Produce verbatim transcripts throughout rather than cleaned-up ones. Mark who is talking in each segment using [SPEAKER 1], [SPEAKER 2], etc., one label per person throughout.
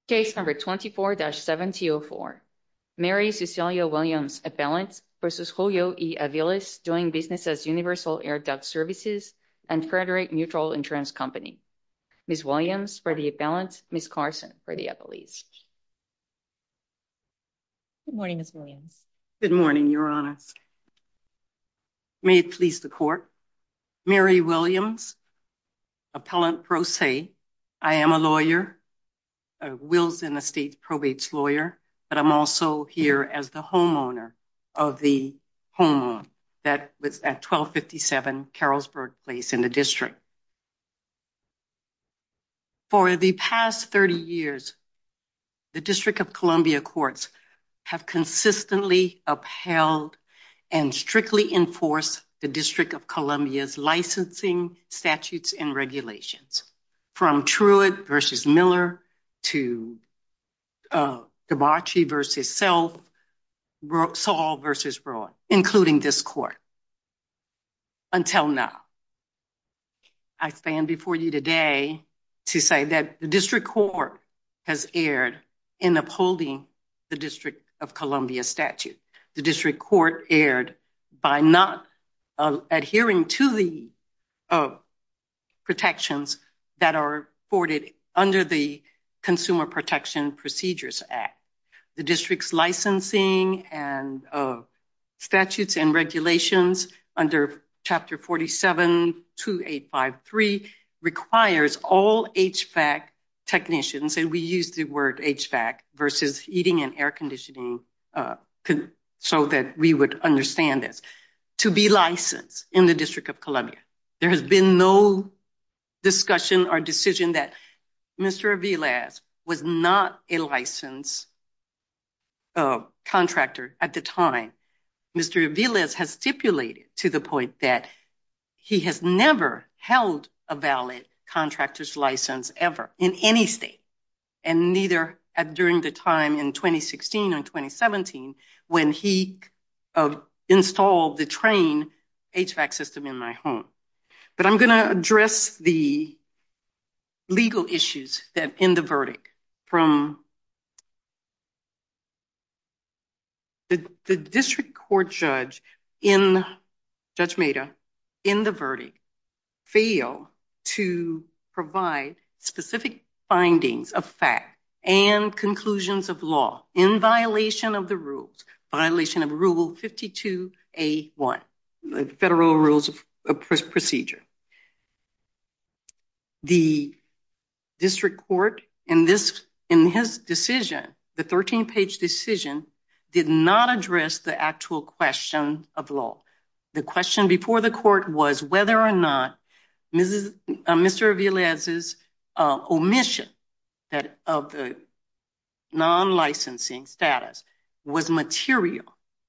[SPEAKER 1] Case number twenty-four dash seventy oh four. Mary Cecilia Williams, appellant, versus Julio E. Aviles, doing business as Universal Air Duct Services and Frederick Mutual Insurance Company. Miz Williams for the appellant, Miz Carson for the appellees.
[SPEAKER 2] Good morning, Miz Williams.
[SPEAKER 3] Good morning, Your Honors. May it please the court. Mary Williams, appellant pro se. I am a lawyer, a wills and estates probates lawyer, but I'm also here as the homeowner of the home that was at twelve fifty-seven Carrollsburg Place in the district. For the past thirty years, the District of Columbia courts have consistently upheld and strictly enforced the District of Columbia's licensing statutes and regulations, from Truitt versus Miller to uh, Debarchi versus Self, Saul versus Rowan, including this court. Until now, I stand before you today to say that the district court has erred in upholding the District of Columbia statute. The district court erred by not uh, adhering to the uh, protections that are afforded under the Consumer Protection Procedures Act. The district's licensing and uh, statutes and regulations under Chapter forty-seven two eight five three requires all H V A C technicians, and we use the word H V A C versus heating and air conditioning uh, con- so that we would understand this, to be licensed in the District of Columbia. There has been no discussion or decision that Mister Aviles was not a licensed uh, contractor at the time. Mister Aviles has stipulated to the point that he has never held a valid contractor's license ever in any state, and neither at, during the time in twenty sixteen or twenty seventeen when he uh, installed the Trane H V A C system in my home. But I'm going to address the legal issues that in the verdict from the, the district court judge in Judge Maida in the verdict failed to provide specific findings of fact and conclusions of law in violation of the rules, violation of Rule fifty-two A one, the Federal Rules of, of Procedure. The district court in this, in his decision, the thirteen-page decision, did not address the actual question of law. The question before the court was whether or not Missus Uh, Mister Aviles's uh, omission that of the non-licensing status was material.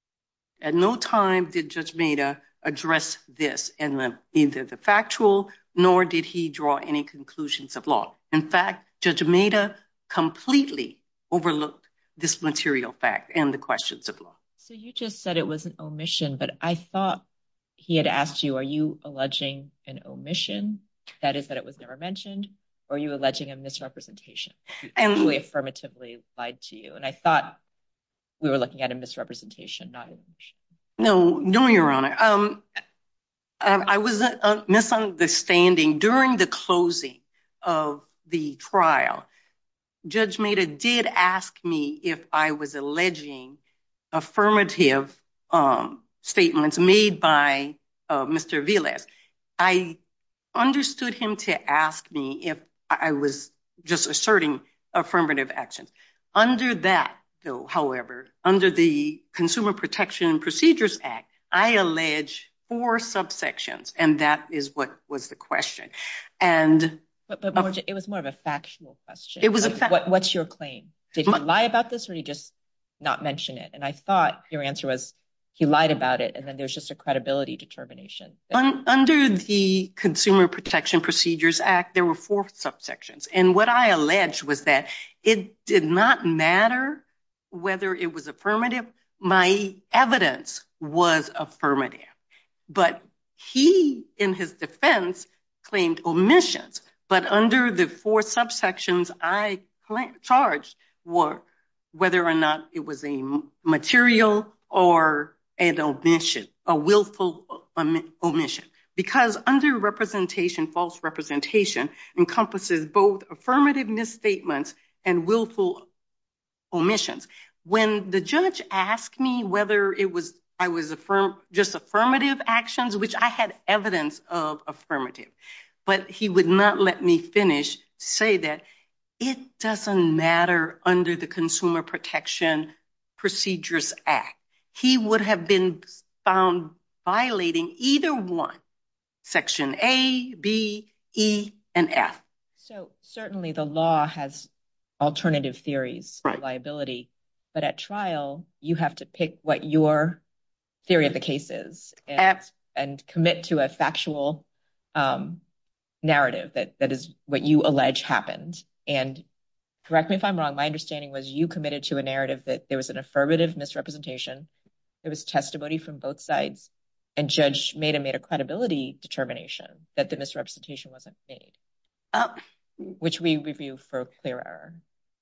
[SPEAKER 3] At no time did Judge Maida address this in the, either the factual nor did he draw any conclusions of law. In fact, Judge Maida completely overlooked this material fact and the questions of law.
[SPEAKER 2] So you just said it was an omission, but I thought he had asked you, are you alleging an omission? That is that it was never mentioned, or are you alleging a misrepresentation? He actually affirmatively lied to you. And I thought we were looking at a misrepresentation, not an omission.
[SPEAKER 3] No, no, Your Honor. Um, I, I was uh, misunderstanding during the closing of the trial. Judge Maida did ask me if I was alleging affirmative um, statements made by uh, Mister Aviles. I understood him to ask me if I was just asserting affirmative actions. Under that, though, however, under the Consumer Protection Procedures Act, I allege four subsections, and that is what was the question. And
[SPEAKER 2] But, but more, uh, it was more of a factual question.
[SPEAKER 3] It was
[SPEAKER 2] like,
[SPEAKER 3] a fa-
[SPEAKER 2] what, What's your claim? Did he
[SPEAKER 3] My,
[SPEAKER 2] lie about this, or did he just not mention it? And I thought your answer was he lied about it, and then there's just a credibility determination.
[SPEAKER 3] Un, under the Consumer Protection Procedures Act, there were four subsections. And what I alleged was that it did not matter whether it was affirmative. My evidence was affirmative. But he, in his defense, claimed omissions. But under the four subsections I charged were whether or not it was a material or an omission, a willful omission. Because under representation, false representation encompasses both affirmative misstatements and willful omissions. When the judge asked me whether it was I was affirm just affirmative actions, which I had evidence of affirmative, but he would not let me finish to say that it doesn't matter under the Consumer Protection Procedures Act. He would have been found violating either one, Section A, B, E, and F.
[SPEAKER 2] So certainly the law has alternative theories of liability, but at trial, you have to pick what your theory of the case is and, and commit to a factual um, narrative that, that is what you allege happened. And correct me if I'm wrong, my understanding was you committed to a narrative that there was an affirmative misrepresentation, there was testimony from both sides, and Judge Maida made a credibility determination that the misrepresentation wasn't made, uh, which we review for clear error.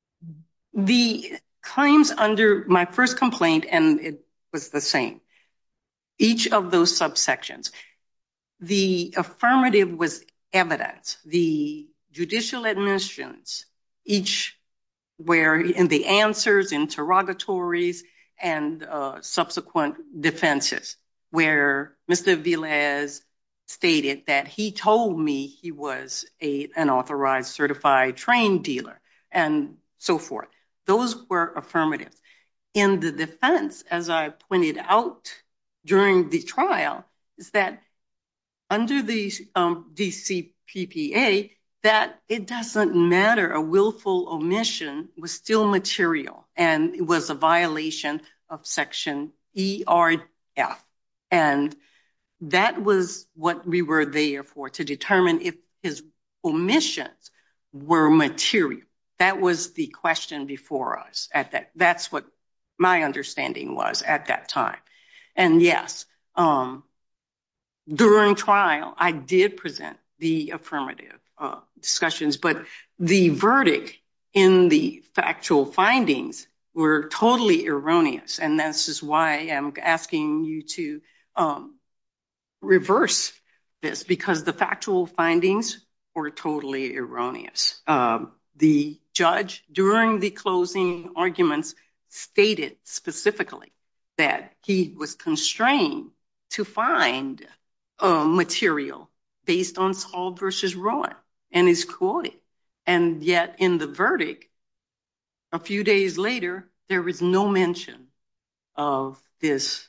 [SPEAKER 3] The claims under my first complaint, and it was the same, each of those subsections, the affirmative was evidence. The judicial admissions, each were in the answers, interrogatories, and uh, subsequent defenses, where Mister Velez stated that he told me he was a, an authorized, certified, trained dealer, and so forth. Those were affirmatives. In the defense, as I pointed out during the trial, is that under the um, D C P P A, that it doesn't matter, a willful omission was still material, and it was a violation of Section E R F. And that was what we were there for, to determine if his omissions were material. That was the question before us at that. That's what my understanding was at that time. And yes, um, during trial, I did present the affirmative uh, discussions, but the verdict in the factual findings were totally erroneous. And this is why I'm asking you to um, reverse this, because the factual findings were totally erroneous. Um, the judge, during the closing arguments, stated specifically that he was constrained to find uh, material based on Saul versus Rowan, and is quoted. And yet in the verdict, a few days later, there was no mention of this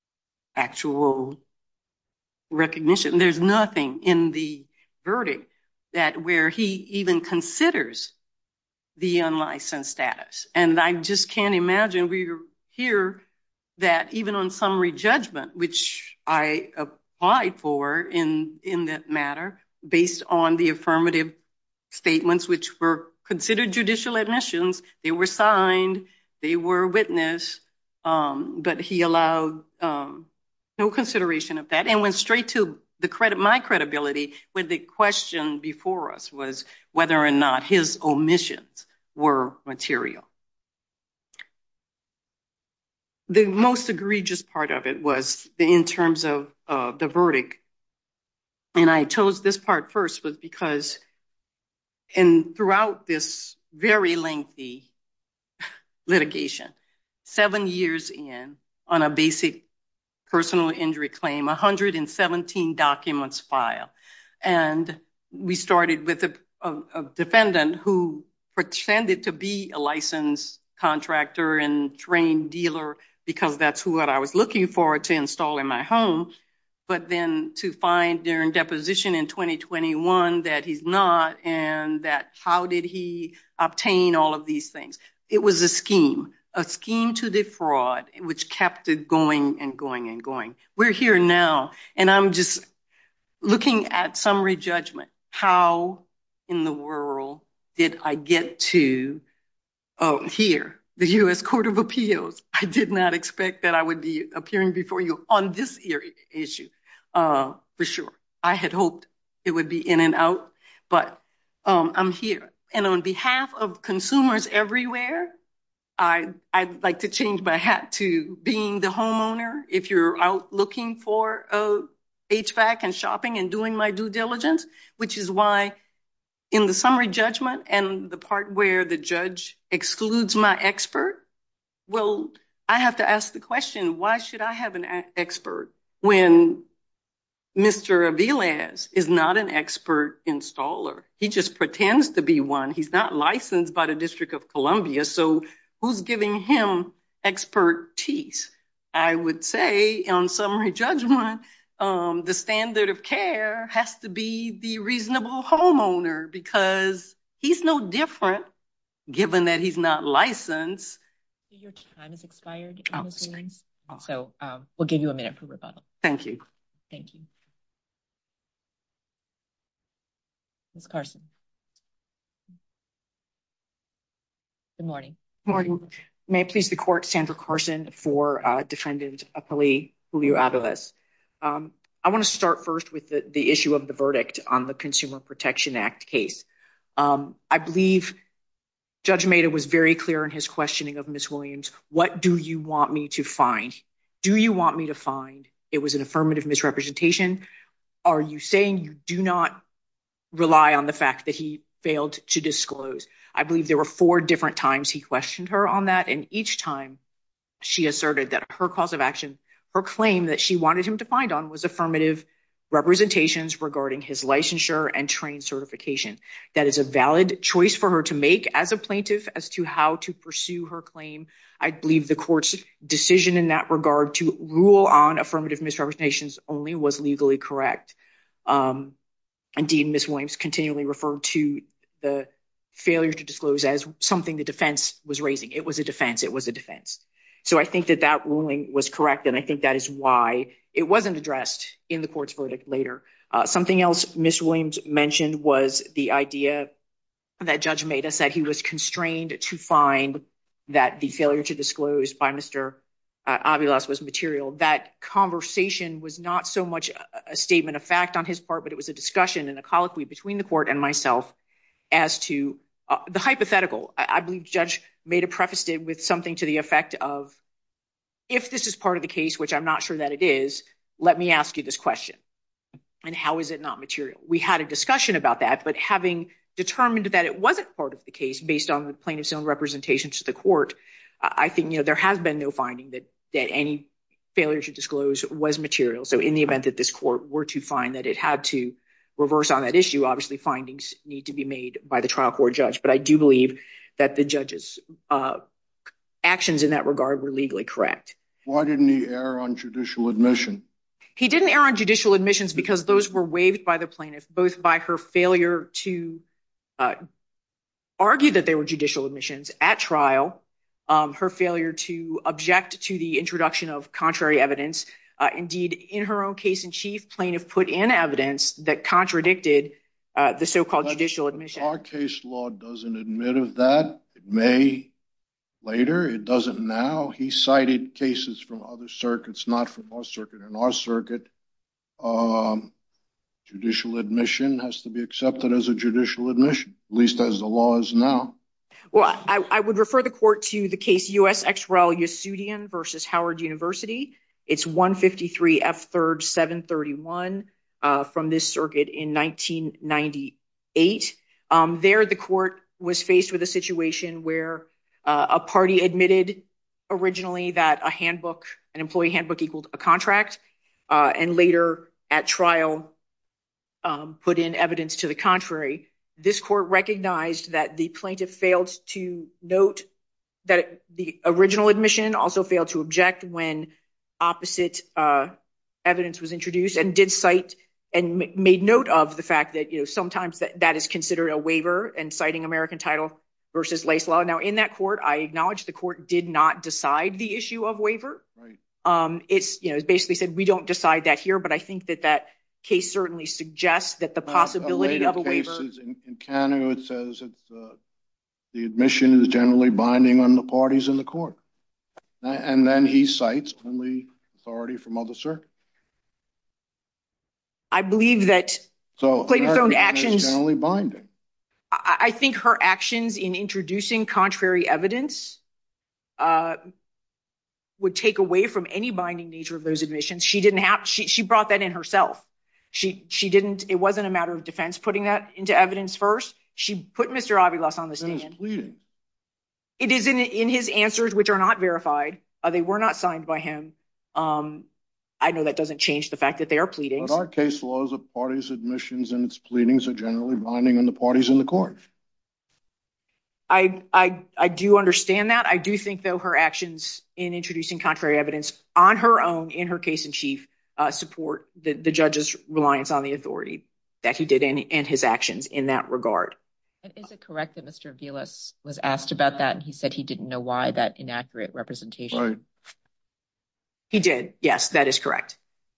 [SPEAKER 3] actual recognition. There's nothing in the verdict that where he even considers the unlicensed status. And I just can't imagine we hear that even on summary judgment, which I applied for in, in that matter, based on the affirmative statements, which were considered judicial admissions, they were signed, they were witnessed, um, but he allowed um, no consideration of that and went straight to the credit, my credibility, when the question before us was whether or not his omissions were material. The most egregious part of it was the, in terms of uh, the verdict. And I chose this part first was because and throughout this very lengthy litigation, seven years in on a basic personal injury claim, one hundred seventeen documents filed. And we started with a, a, a defendant who pretended to be a licensed contractor and trained dealer because that's what I was looking for to install in my home. But then to find during deposition in twenty twenty-one that he's not, and that how did he obtain all of these things? It was a scheme, a scheme to defraud, which kept it going and going and going. We're here now, and I'm just looking at summary judgment. How in the world did I get to uh, here, the U S Court of Appeals? I did not expect that I would be appearing before you on this issue, uh, for sure. I had hoped it would be in and out, but um, I'm here. And on behalf of consumers everywhere, I, I'd like to change my hat to being the homeowner. If you're out looking for a H V A C and shopping and doing my due diligence, which is why in the summary judgment and the part where the judge excludes my expert, well, I have to ask the question, why should I have an expert when Mister Aviles is not an expert installer? He just pretends to be one. He's not licensed by the District of Columbia. So who's giving him expertise? I would say on summary judgment, um, the standard of care has to be the reasonable homeowner, because he's no different given that he's not licensed.
[SPEAKER 2] Your time has expired, Miz Williams. So um, we'll give you a minute for rebuttal.
[SPEAKER 3] Thank you.
[SPEAKER 2] Thank you. Miz Carson. Good morning.
[SPEAKER 4] Good morning. May it please the court, Sandra Carson for uh, defendant appellee Julio Aviles. Um, I want to start first with the, the issue of the verdict on the Consumer Protection Act case. Um, I believe Judge Maida was very clear in his questioning of Miz Williams. What do you want me to find? Do you want me to find it was an affirmative misrepresentation? Are you saying you do not rely on the fact that he failed to disclose? I believe there were four different times he questioned her on that, and each time she asserted that her cause of action, her claim that she wanted him to find on, was affirmative representations regarding his licensure and train certification. That is a valid choice for her to make as a plaintiff as to how to pursue her claim. I believe the court's decision in that regard to rule on affirmative misrepresentations only was legally correct. Um, indeed, Miz Williams continually referred to the failure to disclose as something the defense was raising. It was a defense. It was a defense. So I think that that ruling was correct, and I think that is why it wasn't addressed in the court's verdict later. Uh, something else Miz Williams mentioned was the idea that Judge Maida said he was constrained to find that the failure to disclose by Mister Uh, Aviles was material. That conversation was not so much a, a statement of fact on his part, but it was a discussion and a colloquy between the court and myself as to uh, the hypothetical. I, I believe Judge Maida prefaced it with something to the effect of, if this is part of the case, which I'm not sure that it is, let me ask you this question. And how is it not material? We had a discussion about that, but having determined that it wasn't part of the case based on the plaintiff's own representation to the court, uh, I think, you know, there has been no finding that that any failure to disclose was material. So in the event that this court were to find that it had to reverse on that issue, obviously findings need to be made by the trial court judge. But I do believe that the judge's uh, actions in that regard were legally correct.
[SPEAKER 5] Why didn't he err on judicial admission?
[SPEAKER 4] He didn't err on judicial admissions because those were waived by the plaintiff, both by her failure to uh, argue that they were judicial admissions at trial, um, her failure to object to the introduction of contrary evidence. Uh, indeed, in her own case in chief, plaintiff put in evidence that contradicted uh, the so-called judicial admission.
[SPEAKER 5] Our case law doesn't admit of that. It may later. It doesn't now. He cited cases from other circuits, not from our circuit. In our circuit, um, judicial admission has to be accepted as a judicial admission, at least as the law is now.
[SPEAKER 4] Well, I, I would refer the court to the case U S Ex Rel Yasudian versus Howard University. It's one fifty-three F third seven thirty-one uh, from this circuit in nineteen ninety-eight. Um, there, the court was faced with a situation where uh, a party admitted originally that a handbook, an employee handbook equaled a contract, uh, and later at trial um, put in evidence to the contrary. This court recognized that the plaintiff failed to note that the original admission, also failed to object when opposite uh, evidence was introduced, and did cite and m- made note of the fact that, you know, sometimes that, that is considered a waiver, and citing American Title versus Lace Law. Now, in that court, I acknowledge the court did not decide the issue of waiver.
[SPEAKER 5] Right.
[SPEAKER 4] Um, it's, you know, it basically said we don't decide that here, but I think that that case certainly suggests that the possibility uh, of a waiver.
[SPEAKER 5] In, in Canada, it says it's, uh, the admission is generally binding on the parties in the court. And then he cites only authority from other circuits.
[SPEAKER 4] I believe that
[SPEAKER 5] so
[SPEAKER 4] plaintiff's own actions
[SPEAKER 5] is generally binding.
[SPEAKER 4] I think her actions in introducing contrary evidence uh, would take away from any binding nature of those admissions. She didn't have, she, she brought that in herself. She, she didn't, it wasn't a matter of defense putting that into evidence first. She put Mister Aviles on the stand. It is in, in his answers, which are not verified. Uh, they were not signed by him. Um, I know that doesn't change the fact that they are pleadings.
[SPEAKER 5] But our case laws of parties' admissions and its pleadings are generally binding on the parties in the court.
[SPEAKER 4] I, I, I do understand that. I do think, though, her actions in introducing contrary evidence on her own in her case in chief uh, support the, the judge's reliance on the authority that he did and, and his actions in that regard.
[SPEAKER 2] And is it correct that Mister Aviles was asked about that and he said he didn't know why that inaccurate representation?
[SPEAKER 5] Right.
[SPEAKER 4] He did. Yes, that is correct.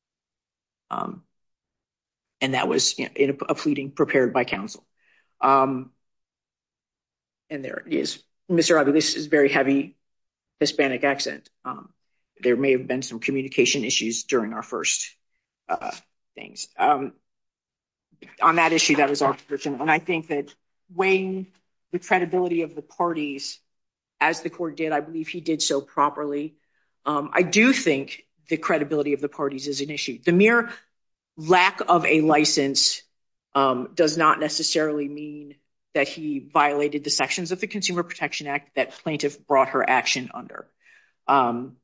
[SPEAKER 4] Um, and that was, you know, in a, a pleading prepared by counsel. Um, and there is Mister Aviles is very heavy Hispanic accent. Um, there may have been some communication issues during our first uh, things. Um, on that issue, that was our position. And I think that weighing the credibility of the parties, as the court did, I believe he did so properly. Um, I do think the credibility of the parties is an issue. The mere lack of a license um, does not necessarily mean that he violated the sections of the Consumer Protection Act that plaintiff brought her action under. Um,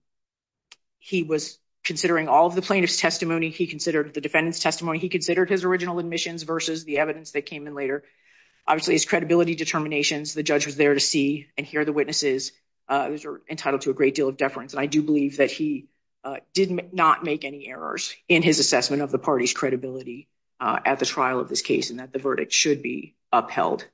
[SPEAKER 4] he was considering all of the plaintiff's testimony. He considered the defendant's testimony. He considered his original admissions versus the evidence that came in later. Obviously, his credibility determinations, the judge was there to see and hear the witnesses. Uh, those are entitled to a great deal of deference. And I do believe that he uh, did m- not make any errors in his assessment of the party's credibility uh, at the trial of this case, and that the verdict should be upheld.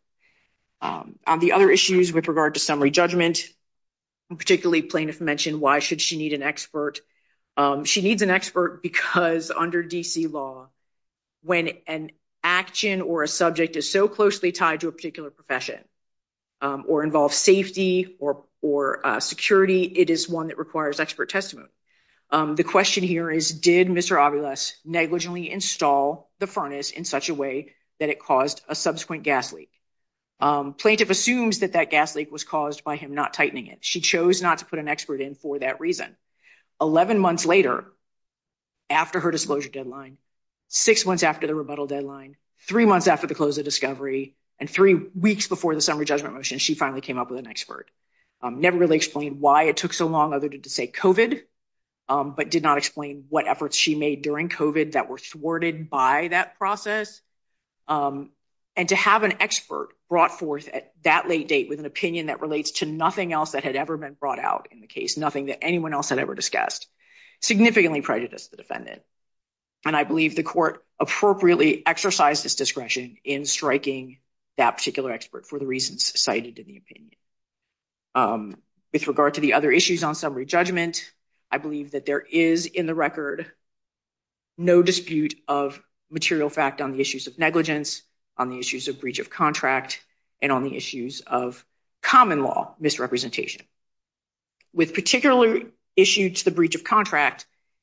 [SPEAKER 4] Um, on the other issues with regard to summary judgment, particularly plaintiff mentioned, why should she need an expert? Um, she needs an expert because under D C law, when an action or a subject is so closely tied to a particular profession um, or involves safety or, or uh, security, it is one that requires expert testimony. Um, the question here is, did Mister Aviles negligently install the furnace in such a way that it caused a subsequent gas leak? Um, plaintiff assumes that that gas leak was caused by him not tightening it. She chose not to put an expert in for that reason. Eleven months later, after her disclosure deadline, six months after the rebuttal deadline, three months after the close of discovery, and three weeks before the summary judgment motion, she finally came up with an expert. Um, never really explained why it took so long other than to say COVID, um, but did not explain what efforts she made during COVID that were thwarted by that process. Um, and to have an expert brought forth at that late date with an opinion that relates to nothing else that had ever been brought out in the case, nothing that anyone else had ever discussed, significantly prejudiced the defendant. And I believe the court appropriately exercised its discretion in striking that particular expert for the reasons cited in the opinion. Um, with regard to the other issues on summary judgment, I believe that there is in the record no dispute of material fact on the issues of negligence, on the issues of breach of contract, and on the issues of common law misrepresentation. With particular issue to the breach of contract,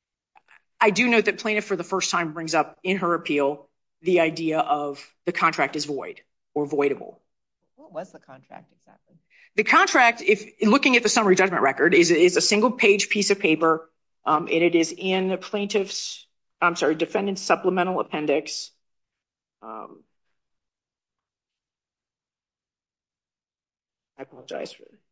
[SPEAKER 4] I do note that plaintiff for the first time brings up in her appeal the idea of the contract is void or voidable.
[SPEAKER 2] What was the contract exactly?
[SPEAKER 4] The contract, if looking at the summary judgment record, is, is a single page piece of paper, um, and it is in the plaintiff's, I'm sorry, defendant's supplemental appendix. Um, I apologize for that.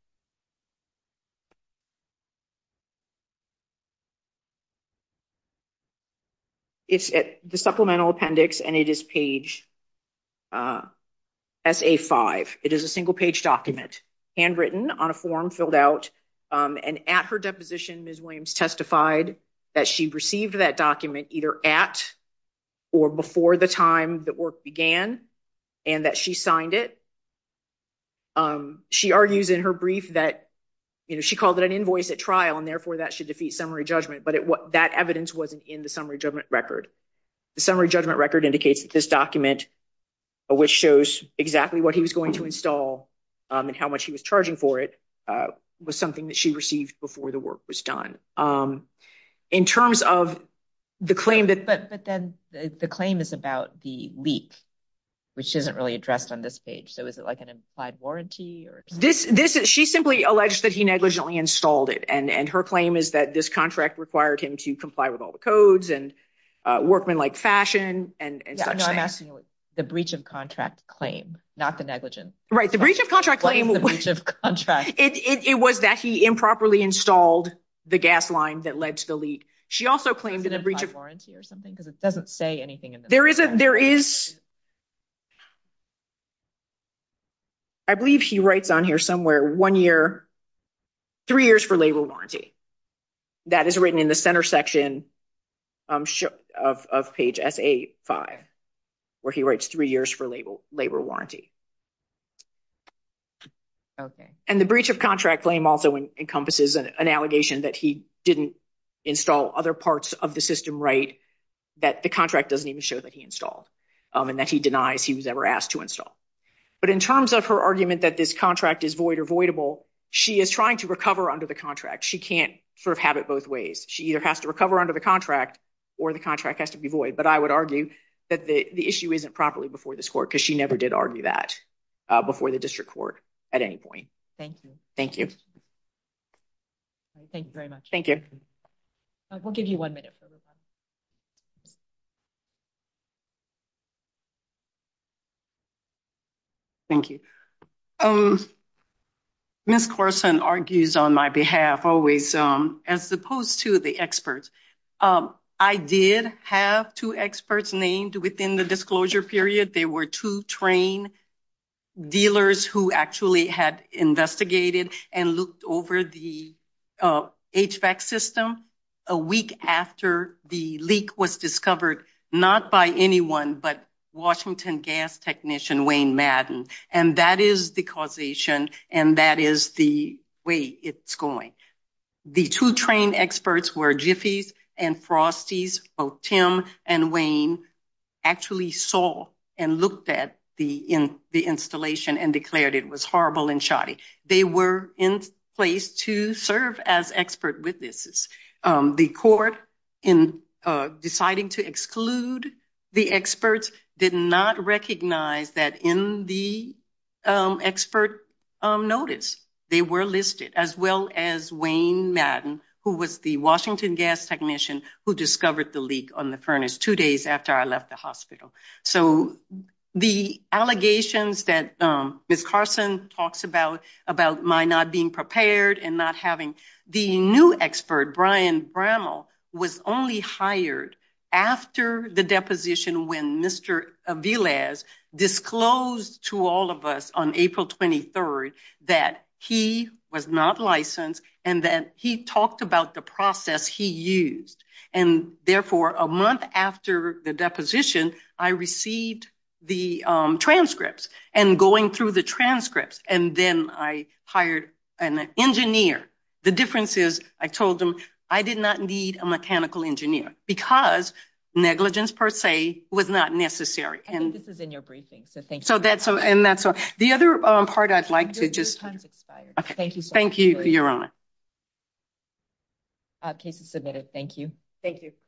[SPEAKER 4] It's at the supplemental appendix, and it is page uh, S A five. It is a single page document, handwritten on a form filled out. Um, and at her deposition, Miz Williams testified that she received that document either at or before the time that work began, and that she signed it. Um, she argues in her brief that, you know, she called it an invoice at trial, and therefore that should defeat summary judgment. But it, what, that evidence wasn't in the summary judgment record. The summary judgment record indicates that this document, uh, which shows exactly what he was going to install um, and how much he was charging for it, uh, was something that she received before the work was done. Um, in terms of the claim that,
[SPEAKER 2] but but then the, the claim is about the leak. which isn't really addressed on this page. So is it like an implied warranty or
[SPEAKER 4] this? This is, she simply alleged that he negligently installed it, and and her claim is that this contract required him to comply with all the codes and uh, workmanlike fashion and and
[SPEAKER 2] yeah,
[SPEAKER 4] such.
[SPEAKER 2] No,
[SPEAKER 4] things.
[SPEAKER 2] I'm asking you the breach of contract claim, not the negligent.
[SPEAKER 4] Right, the breach of contract
[SPEAKER 2] what
[SPEAKER 4] claim.
[SPEAKER 2] Is the breach of contract.
[SPEAKER 4] It, it it was that he improperly installed the gas line that led to the leak. She also claimed in the breach of
[SPEAKER 2] warranty or something because it doesn't say anything in the.
[SPEAKER 4] There is a there is. I believe he writes on here somewhere one year, three years for labor warranty. That is written in the center section um, of, of page S A five, where he writes three years for labor, labor warranty.
[SPEAKER 2] Okay.
[SPEAKER 4] And the breach of contract claim also en- encompasses an, an allegation that he didn't install other parts of the system right, that the contract doesn't even show that he installed, um, and that he denies he was ever asked to install. But in terms of her argument that this contract is void or voidable, she is trying to recover under the contract. She can't sort of have it both ways. She either has to recover under the contract or the contract has to be void. But I would argue that the, the issue isn't properly before this court because she never did argue that uh, before the district court at any point.
[SPEAKER 2] Thank you.
[SPEAKER 4] Thank you.
[SPEAKER 2] Right, thank you very much.
[SPEAKER 4] Thank you.
[SPEAKER 2] Uh, we'll give you one minute for rebuttal.
[SPEAKER 3] Thank you. Um, Miz Carson argues on my behalf always, um, as opposed to the experts. Um, I did have two experts named within the disclosure period. They were two trained dealers who actually had investigated and looked over the uh, H V A C system a week after the leak was discovered, not by anyone, but Washington gas technician Wayne Madden. And that is the causation, and that is the way it's going. The two trained experts were Jiffy's and Frosty's. Both Tim and Wayne actually saw and looked at the in the installation and declared it was horrible and shoddy. They were in place to serve as expert witnesses. Um, the court, in uh, deciding to exclude the experts, did not recognize that in the um, expert um, notice, they were listed, as well as Wayne Madden, who was the Washington gas technician who discovered the leak on the furnace two days after I left the hospital. So the allegations that um, Miz Carson talks about, about my not being prepared and not having, the new expert, Brian Bramall, was only hired after the deposition when Mister Aviles disclosed to all of us on April twenty-third that he was not licensed and that he talked about the process he used. And therefore, a month after the deposition, I received the um, transcripts and going through the transcripts. And then I hired an engineer. The difference is I told them I did not need a mechanical engineer because negligence per se was not necessary.
[SPEAKER 2] I and think this is in your briefing, so thank you.
[SPEAKER 3] So that's so, and that's so. The other um, part I'd like
[SPEAKER 2] your,
[SPEAKER 3] to just.
[SPEAKER 2] Your time's expired.
[SPEAKER 3] Okay.
[SPEAKER 2] Thank you. So
[SPEAKER 3] thank
[SPEAKER 2] much
[SPEAKER 3] you, Your Honor.
[SPEAKER 2] Uh, case is submitted. Thank you.
[SPEAKER 4] Thank you.